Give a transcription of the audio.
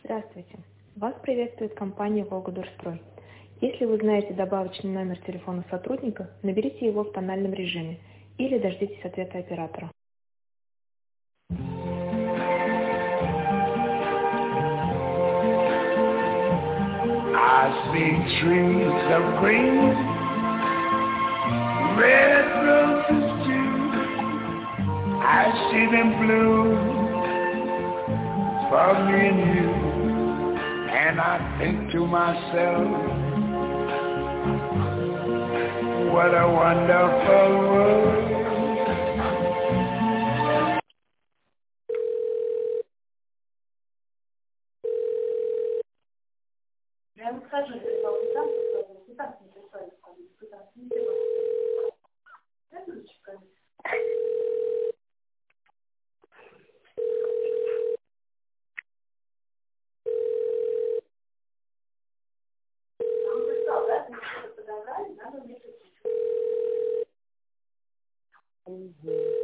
Здравствуйте. Вас приветствует компания «Волгодорстрой». Если вы знаете добавочный номер телефона сотрудника, наберите его в тональном режиме или дождитесь ответа оператора. I see trees of green, red roses too. I see them bloom for me and you. And I think to myself, what a wonderful world. Я не скажу, что это там, что так не писали, что там не писали. Это ручка. Там писал, да, что подобрали, надо мне.